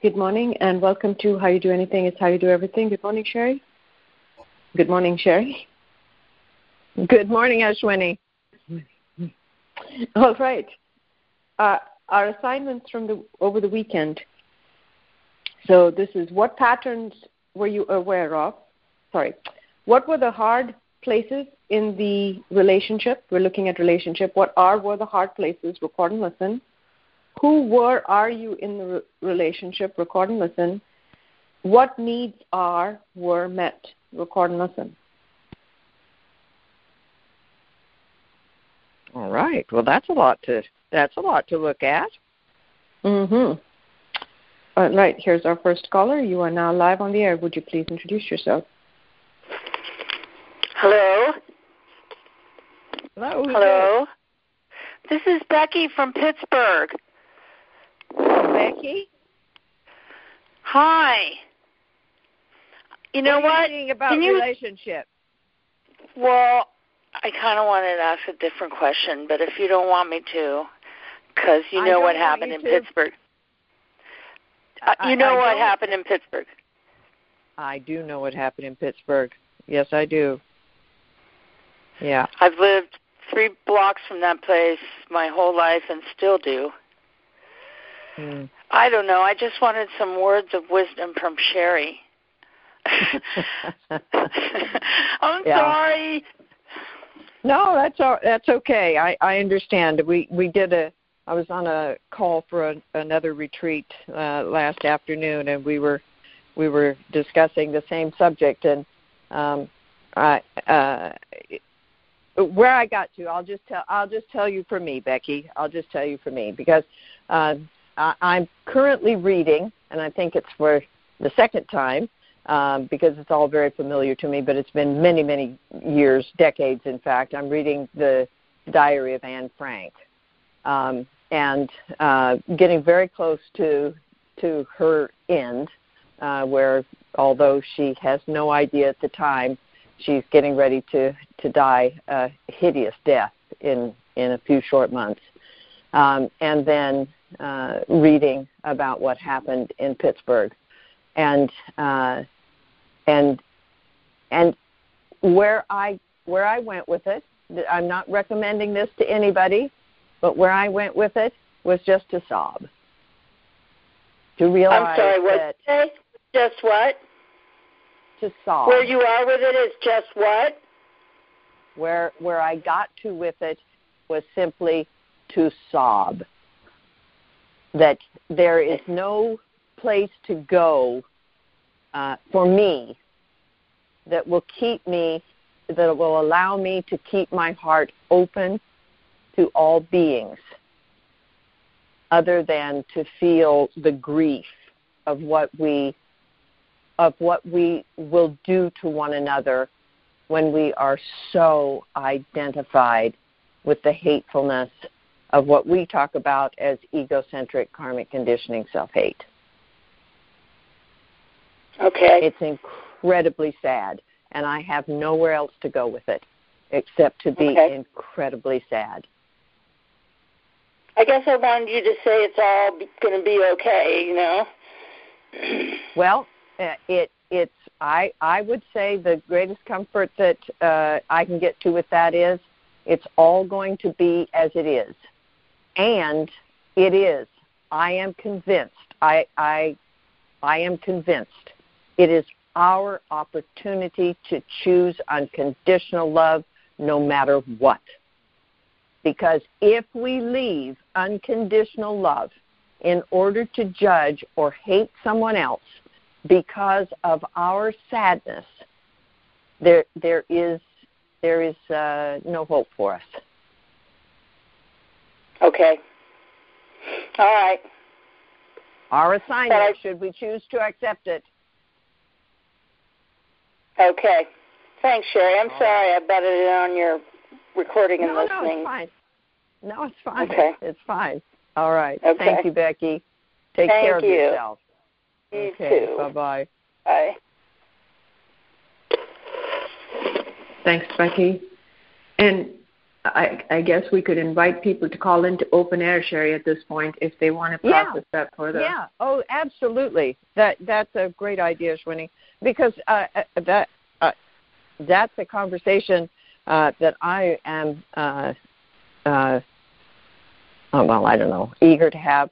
Good morning and welcome to How You Do Anything is How You Do Everything. Good morning, Sherry. Good morning, Sherry. Good morning, Ashwini. All right. Our assignments from over the weekend. So this is what patterns were you aware of? What were the hard places in the relationship? We're looking at relationship. What were the hard places? Record and listen. Who are you in the relationship? Record and listen. What needs were met? Record and listen. All right. Well, that's a lot to look at. Mm-hmm. All right. Here's our first caller. You are now live on the air. Would you please introduce yourself? Hello. Hello. Hello. This is Becky from Pittsburgh. Hello, Becky. Hi. You know what? Are you thinking about relationship? Well, I kind of wanted to ask a different question, but if you don't want me to, because you know what happened in Pittsburgh. You know what happened in Pittsburgh. I do know what happened in Pittsburgh. Yes, I do. Yeah. I've lived 3 blocks from that place my whole life and still do. I don't know. I just wanted some words of wisdom from Sherry. I'm sorry. No, that's okay. I understand. I was on a call for another retreat last afternoon, and we were discussing the same subject. And where I got to, I'll just tell you for me, Becky. I'll just tell you for me because I'm currently reading, and I think it's for the second time because it's all very familiar to me. But it's been many, many years, decades, in fact. I'm reading the Diary of Anne Frank. And getting very close to her end, where although she has no idea at the time, she's getting ready to die a hideous death in a few short months. And then reading about what happened in Pittsburgh, and where I went with it. I'm not recommending this to anybody. But where I went with it was just to sob. To realize I'm sorry, what that... Did you say? Just what? To sob. Where you are with it is just what? Where I got to with it was simply to sob. That there is no place to go for me that will allow me to keep my heart open to all beings, other than to feel the grief of what we will do to one another when we are so identified with the hatefulness of what we talk about as egocentric karmic conditioning self-hate. Okay. It's incredibly sad, and I have nowhere else to go with it except to be incredibly sad. I guess I wanted you to say it's all going to be okay, you know. Well, I would say the greatest comfort that I can get to with that is it's all going to be as it is, and it is. I am convinced. I am convinced. It is our opportunity to choose unconditional love, no matter what. Because if we leave unconditional love in order to judge or hate someone else because of our sadness, there is no hope for us. Okay. All right. Our assignment, should we choose to accept it. Okay. Thanks, Sherry. I'm sorry I butted it on your recording and listening. No, it's fine. No, it's fine. Okay. It's fine. All right. Okay. Thank you, Becky. Take care of yourself. You too. Bye-bye. Bye. Thanks, Becky. And I guess we could invite people to call into Open Air, Sherry, at this point if they want to process that further. Yeah. Oh, absolutely. That's a great idea, Shwini, because that's a conversation that I am, eager to have,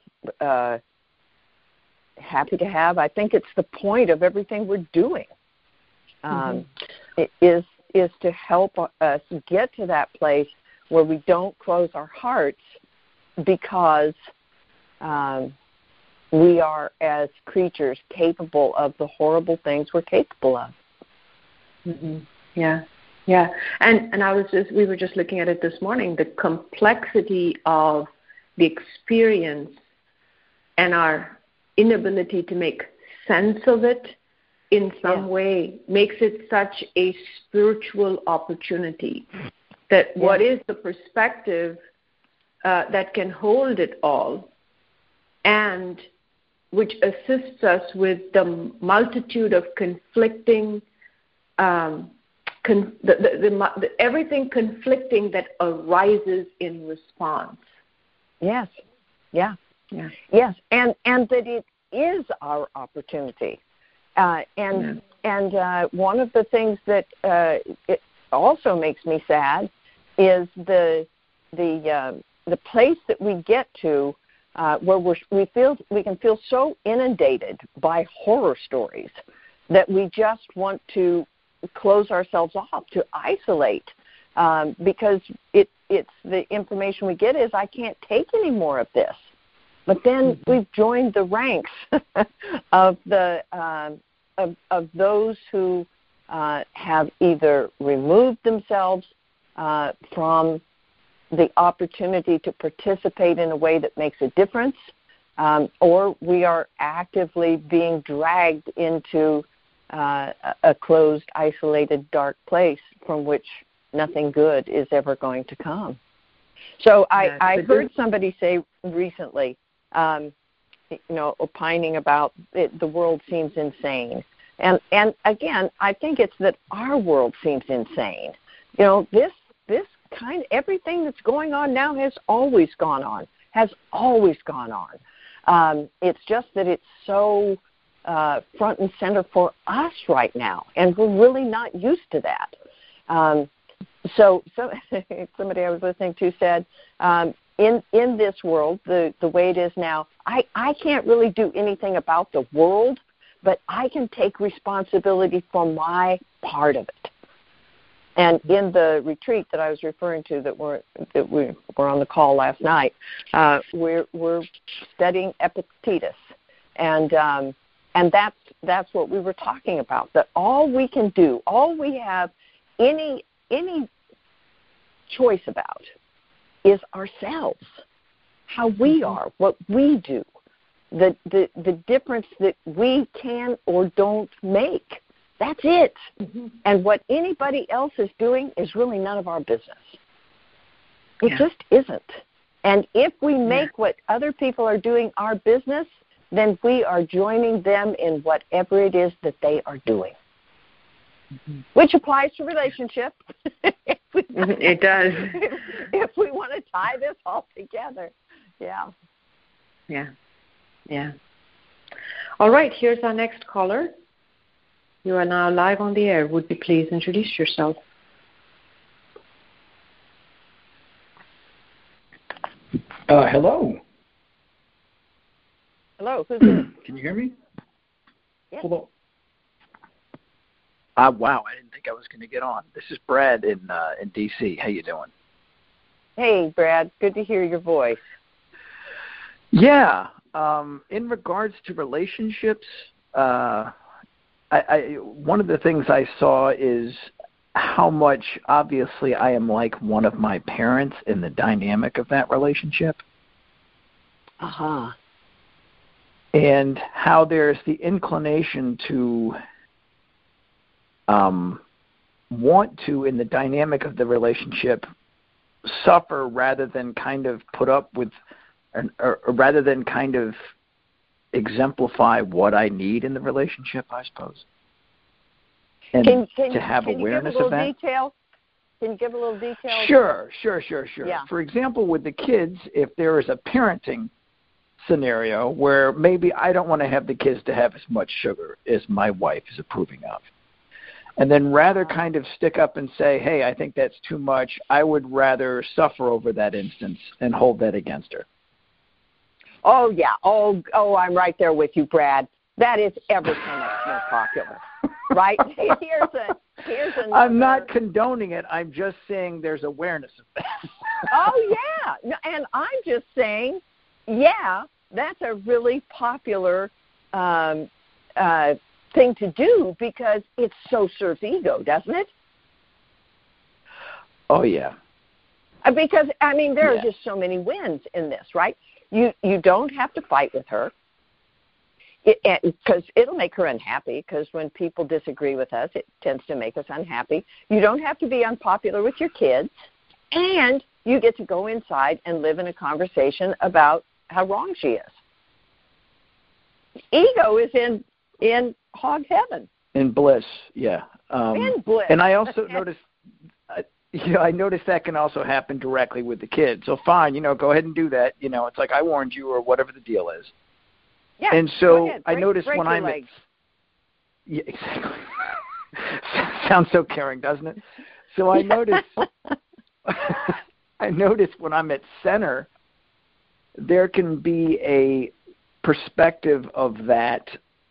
happy to have. I think it's the point of everything we're doing. It is to help us get to that place where we don't close our hearts because we are, as creatures, capable of the horrible things we're capable of. Yeah. And we were just looking at it this morning, the complexity of the experience and our inability to make sense of it in some way makes it such a spiritual opportunity that what is the perspective that can hold it all and which assists us with the multitude of conflicting everything conflicting that arises in response. Yes. Yes, and that it is our opportunity. And one of the things that it also makes me sad is the place that we get to where we can feel so inundated by horror stories that we just want to close ourselves off, to isolate, because it's the information we get is I can't take any more of this. But then we've joined the ranks of the of those who have either removed themselves from the opportunity to participate in a way that makes a difference, or we are actively being dragged into a closed, isolated, dark place from which nothing good is ever going to come. So I heard somebody say recently, opining about it, the world seems insane. And again, I think it's that our world seems insane. This everything that's going on now has always gone on. It's just that it's so front and center for us right now, and we're really not used to that. So somebody I was listening to said, in this world, the way it is now, I can't really do anything about the world, but I can take responsibility for my part of it. And in the retreat that I was referring to that we were on the call last night, we're studying Epictetus, and that's what we were talking about. That all we can do, all we have any choice about, is ourselves, how we are, what we do, the difference that we can or don't make. That's it. And what anybody else is doing is really none of our business. It just isn't. And if we make what other people are doing our business, then we are joining them in whatever it is that they are doing. Which applies to relationships. It does. If we want to tie this all together. Yeah. All right, here's our next caller. You are now live on the air. Would you please introduce yourself? Hello. Hello. Who's this? Can you hear me? Yes. Hello. Wow, I didn't think I was going to get on. This is Brad in D.C. How you doing? Hey, Brad. Good to hear your voice. Yeah. In regards to relationships, I one of the things I saw is how much, obviously, I am like one of my parents in the dynamic of that relationship. And how there's the inclination to want to, in the dynamic of the relationship, suffer rather than kind of put up with, or rather than kind of exemplify what I need in the relationship, I suppose. And can to have can awareness you give a of that. Detail? Can you give a little detail? Sure. Yeah. For example, with the kids, if there is a parenting scenario where maybe I don't want to have the kids to have as much sugar as my wife is approving of, and then rather kind of stick up and say, hey, I think that's too much, I would rather suffer over that instance and hold that against her. Oh, yeah. Oh, I'm right there with you, Brad. That is ever so much more popular, right? Here's another. I'm not condoning it. I'm just saying there's awareness of that. Oh, yeah. And I'm just saying, yeah, that's a really popular thing to do because it so serves ego, doesn't it? Oh, yeah. Because, I mean, there are just so many wins in this, right? You don't have to fight with her because it'll make her unhappy, because when people disagree with us, it tends to make us unhappy. You don't have to be unpopular with your kids, and you get to go inside and live in a conversation about how wrong she is. Ego is in hog heaven. In bliss, yeah. In bliss. And I also noticed, I noticed that can also happen directly with the kids. So fine, go ahead and do that. It's like I warned you, or whatever the deal is. Yeah. And so ahead, I noticed when I'm legs. Yeah, exactly. Sounds so caring, doesn't it? So I noticed. I noticed when I'm at center, there can be a perspective of that.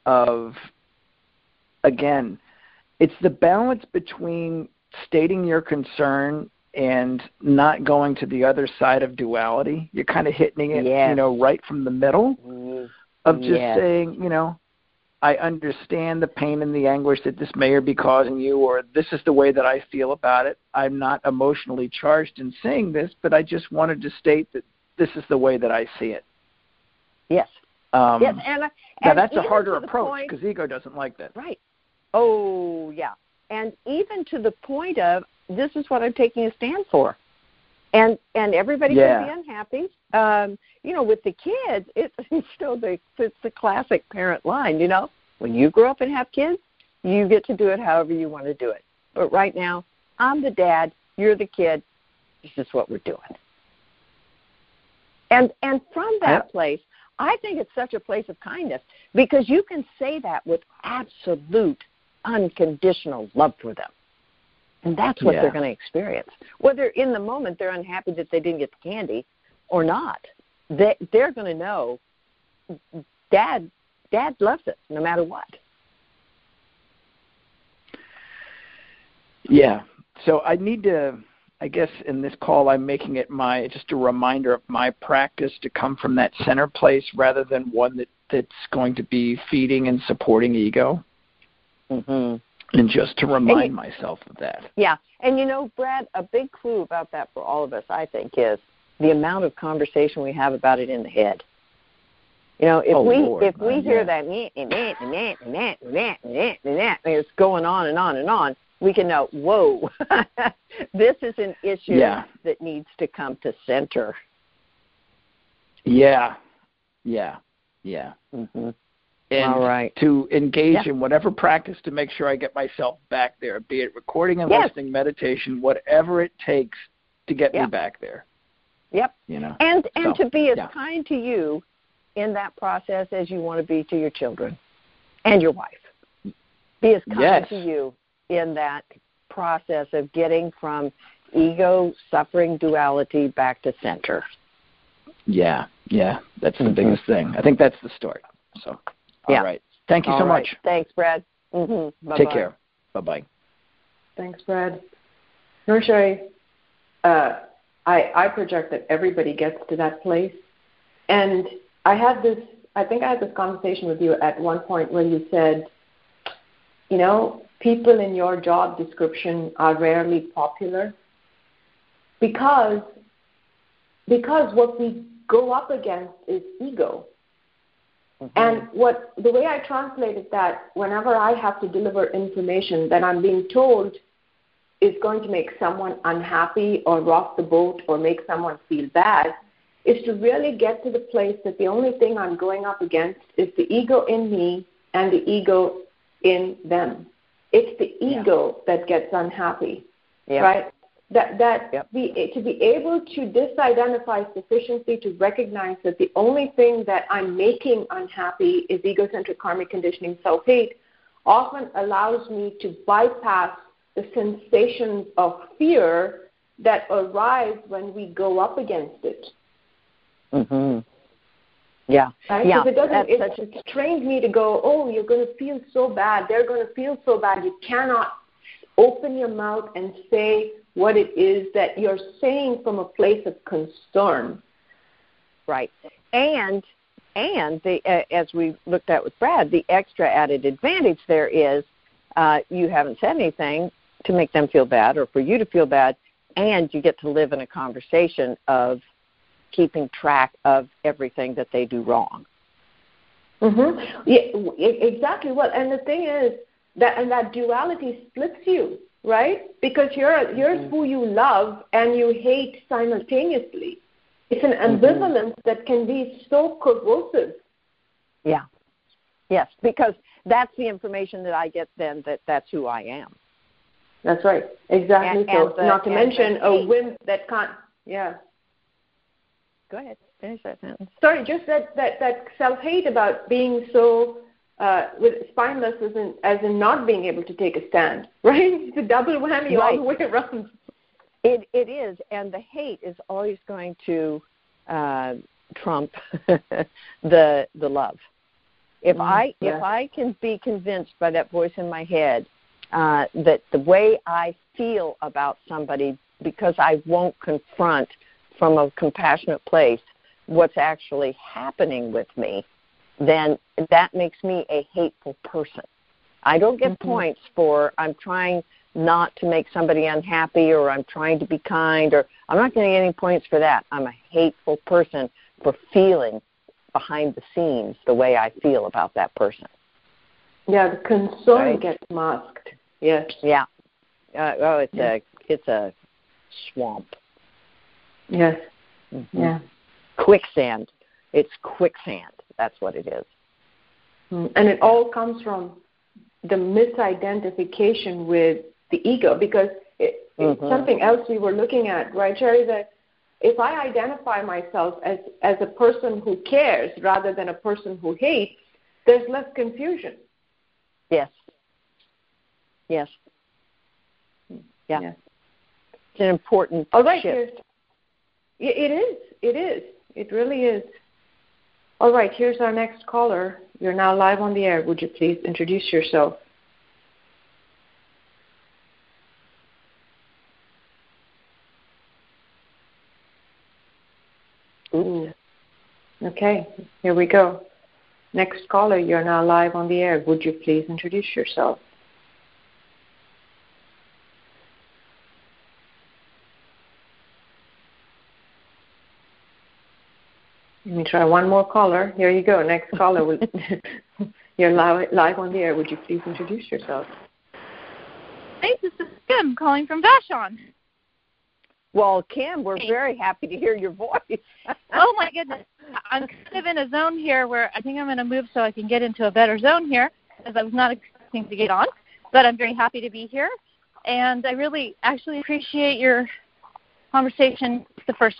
Again, it's the balance between stating your concern and not going to the other side of duality. You're kind of hitting it, right from the middle of just saying, I understand the pain and the anguish that this may be causing you, or this is the way that I feel about it. I'm not emotionally charged in saying this, but I just wanted to state that this is the way that I see it. Yes. Yes, and that's a harder approach because ego doesn't like that. Right. Oh, yeah. And even to the point of, this is what I'm taking a stand for. And everybody can be unhappy. With the kids, it's still the classic parent line, When you grow up and have kids, you get to do it however you want to do it. But right now, I'm the dad, you're the kid, this is what we're doing. And from that place, I think it's such a place of kindness because you can say that with absolute unconditional love for them. And that's what they're going to experience. Whether in the moment they're unhappy that they didn't get the candy or not, they're going to know Dad loves us no matter what. Yeah. So I need to, I guess in this call I'm making it just a reminder of my practice to come from that center place rather than one that's going to be feeding and supporting ego. Mm-hmm. And just to remind myself of that. Yeah. And, Brad, a big clue about that for all of us, I think, is the amount of conversation we have about it in the head. If we hear that, it's going on and on and on, we can know, whoa, this is an issue that needs to come to center. Yeah. Mm-hmm. And to engage in whatever practice to make sure I get myself back there, be it recording and listening, meditation, whatever it takes to get me back there. Yep. And to be as kind to you in that process as you want to be to your children and your wife. Be as kind to you in that process of getting from ego, suffering, duality back to center. Yeah. That's the biggest thing. I think that's the start. So. All right. Thank you so much. Thanks, Brad. Mm-hmm. Take care. Bye-bye. Thanks, Brad. Norshay, I project that everybody gets to that place. And I think I had this conversation with you at one point where you said, people in your job description are rarely popular because what we go up against is ego. Mm-hmm. And the way I translated that, whenever I have to deliver information that I'm being told is going to make someone unhappy or rock the boat or make someone feel bad, is to really get to the place that the only thing I'm going up against is the ego in me and the ego in them. It's the ego that gets unhappy, right? to be able to disidentify sufficiently to recognize that the only thing that I'm making unhappy is egocentric karmic conditioning, self-hate, often allows me to bypass the sensations of fear that arise when we go up against it. Mhm. Yeah. Right? Yeah. It's trained me to go, oh, you're going to feel so bad. They're going to feel so bad. You cannot open your mouth and say what it is that you're saying from a place of concern. Right. And as we looked at with Brad, the extra added advantage there is you haven't said anything to make them feel bad or for you to feel bad, and you get to live in a conversation of keeping track of everything that they do wrong. Mm-hmm. Yeah, exactly. Well, and the thing is that duality splits you, right? Because here's who you love and you hate simultaneously. It's an ambivalence that can be so corrosive. Yeah. Yes, because that's the information that I get then that's who I am. That's right. Exactly. Not to mention a whim that can't, yeah. Go ahead. Finish that sentence. Sorry, just that self-hate about being so with spineless as in not being able to take a stand, right? It's a double whammy all the way around. It is, and the hate is always going to trump the love. If I can be convinced by that voice in my head that the way I feel about somebody, because I won't confront from a compassionate place what's actually happening with me, then that makes me a hateful person. I don't get points for I'm trying not to make somebody unhappy or I'm trying to be kind, or I'm not going to get any points for that. I'm a hateful person for feeling behind the scenes the way I feel about that person. Yeah, the concern gets masked. Yes. Yeah. It's a swamp. Yes. Mm-hmm. Yeah. Quicksand. It's quicksand. That's what it is. And it all comes from the misidentification with the ego, because it's something else we were looking at, right, Sherry? That if I identify myself as a person who cares rather than a person who hates, there's less confusion. Yes. Yes. Yeah. Yes. It's an important shift. It is. It is. It really is. All right, here's our next caller. You're now live on the air. Would you please introduce yourself? Ooh. Okay, here we go. Next caller, you're now live on the air. Would you please introduce yourself? Let me try one more caller. Here you go. Next caller. You're live on the air. Would you please introduce yourself? Hey, this is Kim calling from Vashon. Well, Kim, we're very happy to hear your voice. Oh, my goodness. I'm kind of in a zone here where I think I'm going to move so I can get into a better zone here, as I was not expecting to get on. But I'm very happy to be here. And I really actually appreciate your conversation the first.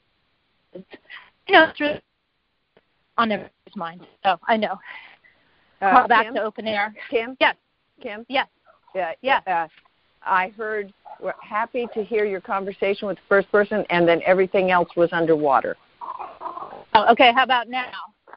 It's really on everybody's mind. So I know. Back to open air. Kim? Yes. Kim? Yes. Yeah. I heard, we're happy to hear your conversation with the first person, and then everything else was underwater. Oh, okay. How about now?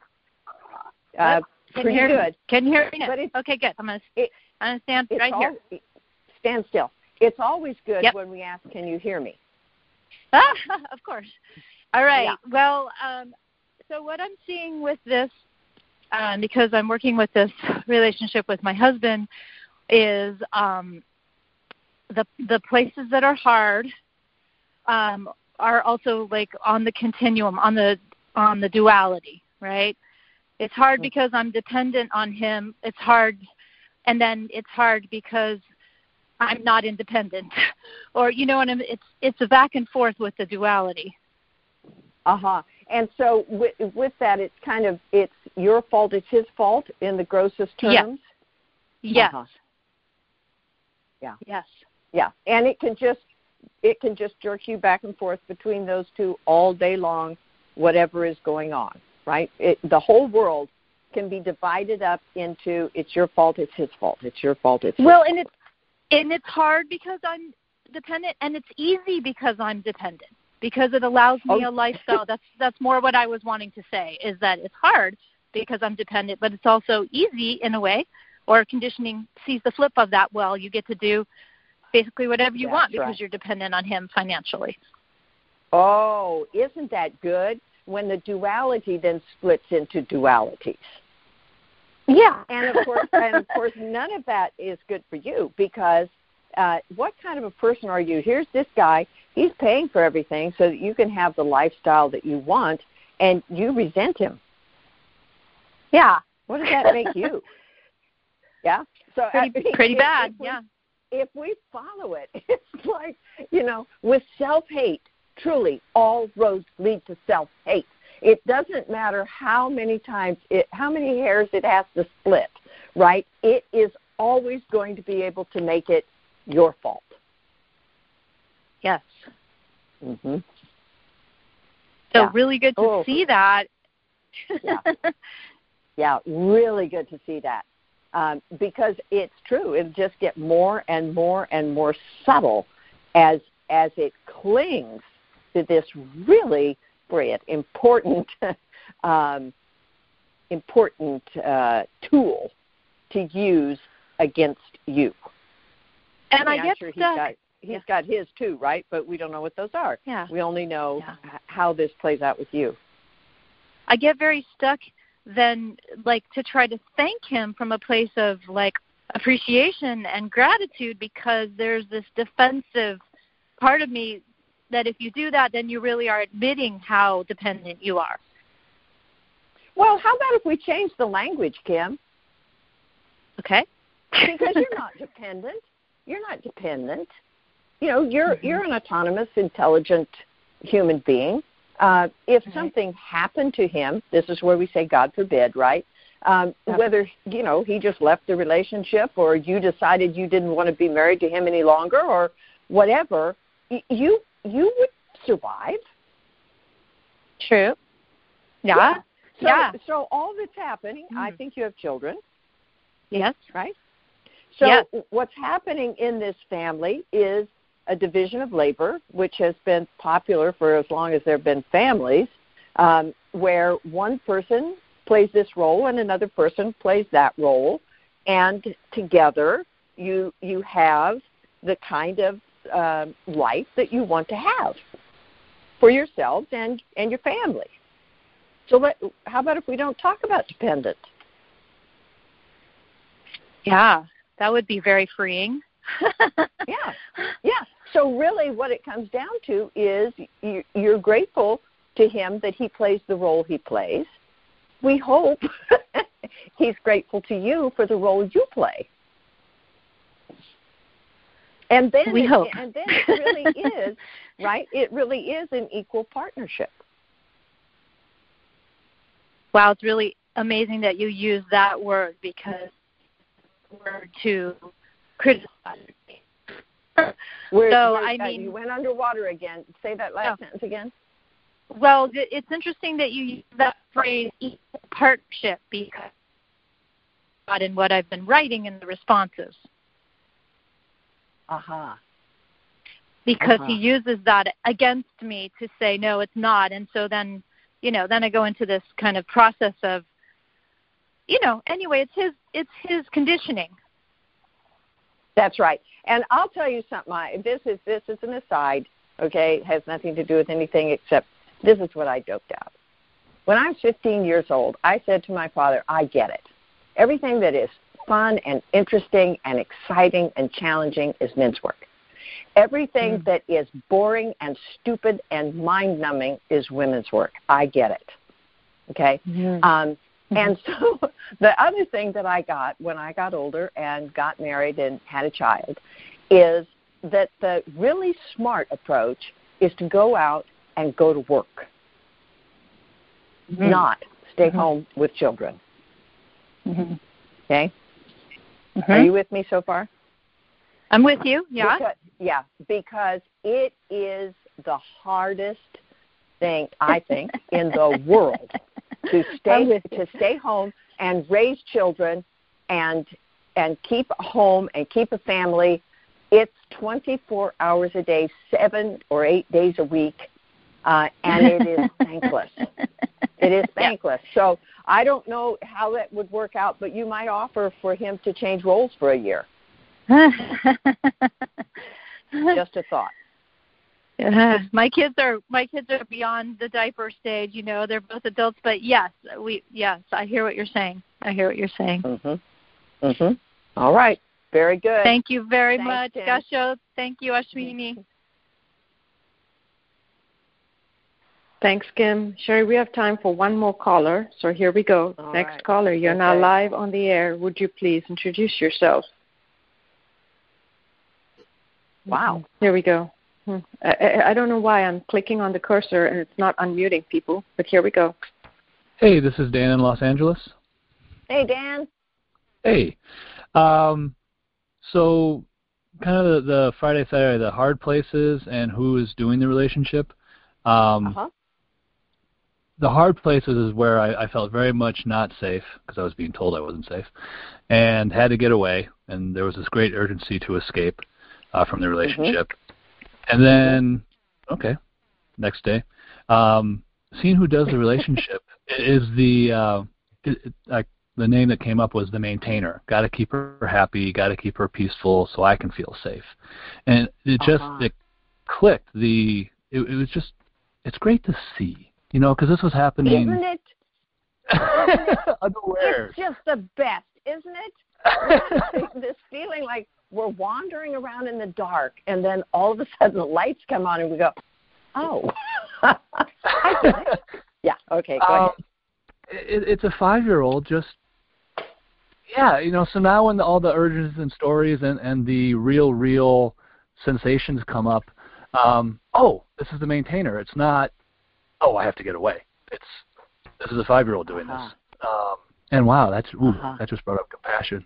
Pretty good. Can you hear me now? Okay, good. I'm going to stand right here. Stand still. It's always good when we ask, can you hear me? Of course. All right. Yeah. Well, so what I'm seeing with this, because I'm working with this relationship with my husband, is the places that are hard are also like on the continuum, on the duality, right? It's hard because I'm dependent on him. It's hard, and then it's hard because I'm not independent, or you know what I mean? It's a back and forth with the duality. And so with that, it's your fault, it's his fault in the grossest terms? Yes. Yeah. Yes. Yeah. And it can just it can just jerk you back and forth between those two all day long, whatever is going on, right? The whole world can be divided up into it's your fault, it's his fault, it's your fault, it's his fault. And it's hard because I'm dependent, and it's easy because I'm dependent, because it allows me a lifestyle. That's more what I was wanting to say, is that it's hard because I'm dependent, but it's also easy in a way, or conditioning sees the flip of that. Well, you get to do basically whatever you want because you're dependent on him financially. Oh, isn't that good? When the duality then splits into dualities. Yeah. And of course, none of that is good for you, because what kind of a person are you? Here's this guy. He's paying for everything so that you can have the lifestyle that you want, and you resent him. Yeah. What does that make you? Yeah. So pretty bad. If we follow it, it's like, with self-hate, truly, all roads lead to self-hate. It doesn't matter how many hairs it has to split, right? It is always going to be able to make it your fault. Yes. Mm-hmm. So really good to see that. Yeah, really good to see that. Because it's true. It'll just get more and more and more subtle as it clings to this really important tool to use against you. And I get sure stuck. He's got his too, right? But we don't know what those are. Yeah. We only know how this plays out with you. I get very stuck then, to try to thank him from a place of, appreciation and gratitude, because there's this defensive part of me that if you do that, then you really are admitting how dependent you are. Well, how about if we change the language, Kim? Okay. Because you're not dependent. You're not dependent. You're an autonomous, intelligent human being. If something happened to him, this is where we say God forbid, right? Whether, he just left the relationship, or you decided you didn't want to be married to him any longer, or whatever, you would survive. True. Yeah. So all that's happening, I think you have children. Yes. Right? So what's happening in this family is a division of labor, which has been popular for as long as there have been families, where one person plays this role and another person plays that role, and together you have the kind of life that you want to have for yourselves and your family. So how about if we don't talk about dependent? Yeah, that would be very freeing. Yeah. So really what it comes down to is you're grateful to him that he plays the role he plays. We hope he's grateful to you for the role you play. And then we hope. And then it really is, right? It really is an equal partnership. Wow, it's really amazing that you use that word, because word to criticize. You went underwater again. Say that last sentence again. Well, it's interesting that you use that phrase, equal partnership, because in what I've been writing in the responses. Because he uses that against me to say, no, it's not. And so then, then I go into this kind of process of, anyway, it's his conditioning. That's right. And I'll tell you something. This is an aside, okay? It has nothing to do with anything except this is what I doped out. When I was 15 years old, I said to my father, I get it. Everything that is fun and interesting and exciting and challenging is men's work. Everything that is boring and stupid and mind-numbing is women's work. I get it. Okay? And so the other thing that I got when I got older and got married and had a child is that the really smart approach is to go out and go to work, not stay home with children. Okay? Are you with me so far? I'm with you. Yeah. Because it is the hardest thing, I think, in the world to stay home and raise children and keep a home and keep a family. It's 24 hours a day, 7 or 8 days a week, and it is thankless. It is thankless. Yeah. So I don't know how that would work out, but you might offer for him to change roles for a year. Just a thought. My kids are beyond the diaper stage. You know, they're both adults, but yes, I hear what you're saying. Mhm. All right. Very good. Thank you very much, Gasho. Thank you, Ashwini. Thanks, Kim. Sherry, we have time for one more caller, so here we go. All Next right. caller, you're now live on the air. Would you please introduce yourself? Wow. Here we go. I don't know why I'm clicking on the cursor and it's not unmuting people, but here we go. Hey, this is Dan in Los Angeles. Hey, Dan. Hey. So kind of the Friday, Saturday, the hard places and who is doing the relationship. The hard places is where I felt very much not safe because I was being told I wasn't safe and had to get away. And there was this great urgency to escape from the relationship. And then, next day, seeing who does the relationship is the name that came up was the maintainer. Got to keep her happy, got to keep her peaceful so I can feel safe. And it just it clicked. It was just, it's great to see, you know, because this was happening. Isn't it? Unaware. It's just the best, isn't it? This feeling like we're wandering around in the dark, and then all of a sudden the lights come on, and we go, oh. I get it. Yeah, okay, go ahead. It's a 5-year-old just, you know, so now when all the urges and stories and the real sensations come up, this is the maintainer. It's not, I have to get away. This is a 5-year-old doing this. And wow, that just brought up compassion.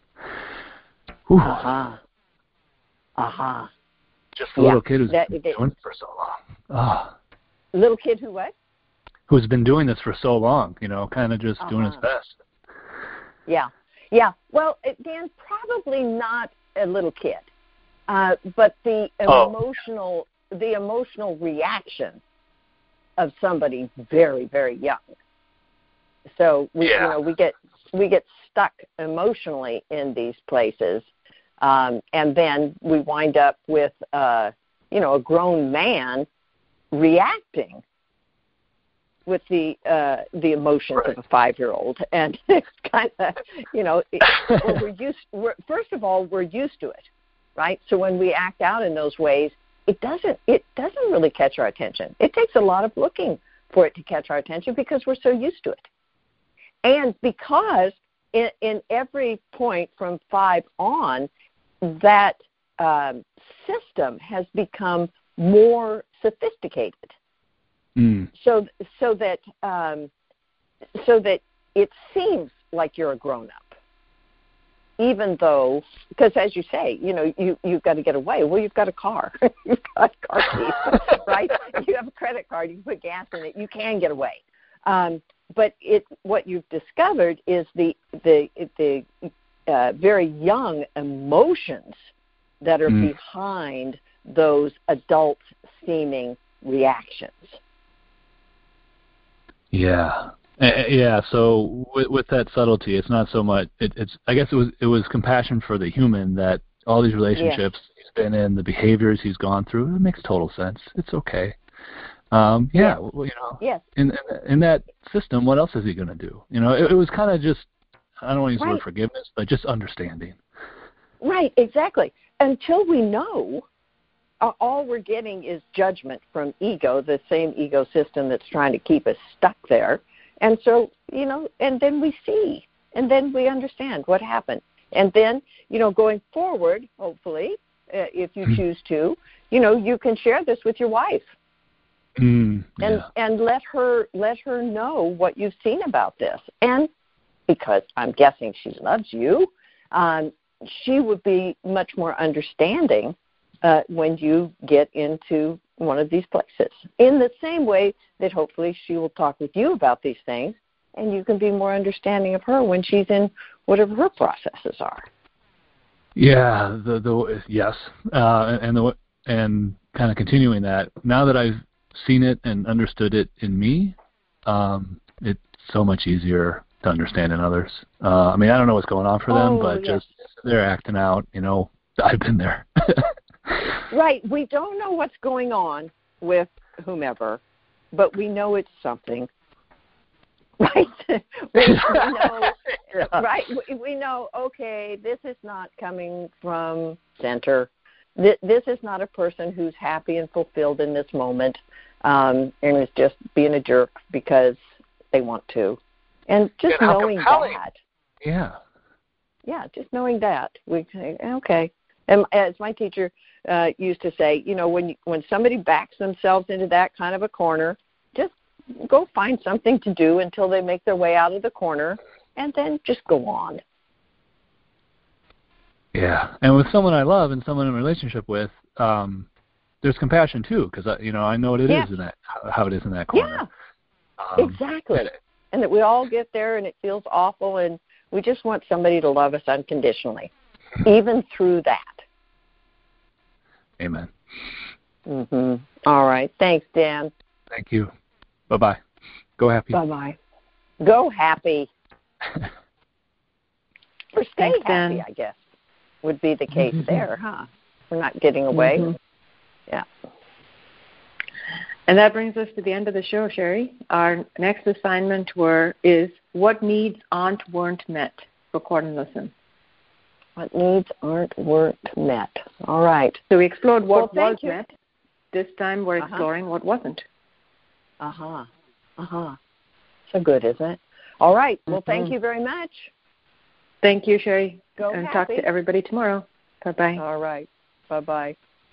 Just the little kid who's been doing it for so long. Little kid who what? Who's been doing this for so long, you know, kind of just doing his best. Yeah. Well, Dan, probably not a little kid, but the emotional reaction of somebody very, very young. So we get stuck emotionally in these places, and then we wind up with a grown man reacting with the emotions of a 5-year-old, and it's kind of first of all we're used to it, right? So when we act out in those ways, it doesn't really catch our attention. It takes a lot of looking for it to catch our attention because we're so used to it, and because in every point from 5 on, that system has become more sophisticated. So that it seems like you're a grown-up, even though, because as you say, you've got to get away. Well, you've got a car, you've got car keys, right? You have a credit card, you can put gas in it, you can get away. But what you've discovered is the very young emotions that are behind those adult-seeming reactions. Yeah. So with that subtlety, it's not so much. It's I guess it was compassion for the human that all these relationships he's been in, the behaviors he's gone through. It makes total sense. It's okay. Well, in that system, what else is he going to do? It was kind of just, I don't want to use the word forgiveness, but just understanding. Right. Exactly. Until we know. All we're getting is judgment from ego, the same ego system that's trying to keep us stuck there. And so, and then we see, and then we understand what happened. And then, going forward, hopefully, if you choose to, you can share this with your wife. And let her know what you've seen about this. And because I'm guessing she loves you, she would be much more understanding when you get into one of these places. In the same way that hopefully she will talk with you about these things, and you can be more understanding of her when she's in whatever her processes are. Yeah, yes, and kind of continuing that. Now that I've seen it and understood it in me, it's so much easier to understand in others. I mean, I don't know what's going on for them, but just they're acting out. I've been there. Right. We don't know what's going on with whomever, but we know it's something. Right? we know, right? We know, okay, this is not coming from center. This is not a person who's happy and fulfilled in this moment and is just being a jerk because they want to. And just knowing that. Yeah. Yeah, just knowing that. We say, okay. And as my teacher used to say, when somebody backs themselves into that kind of a corner, just go find something to do until they make their way out of the corner, and then just go on. Yeah, and with someone I love and someone I'm in a relationship with, there's compassion too, because I know what it is in that, how it is in that corner. Yeah, exactly. And that we all get there, and it feels awful, and we just want somebody to love us unconditionally, even through that. Amen. Mm-hmm. All right. Thanks, Dan. Thank you. Bye-bye. Go happy. Bye-bye. Go happy. Or stay Thanks, happy, Dan. I guess, would be the case there, huh? We're not getting away. Mm-hmm. Yeah. And that brings us to the end of the show, Sherry. Our next assignment is what needs weren't met for Cord and Listen. What needs weren't met. All right. So we explored what was you. met. This time we're exploring what wasn't. So good, isn't it? All right. Well, thank you very much. Thank you, Sherry. Go and happy. Talk to everybody tomorrow. Bye-bye. All right. Bye-bye.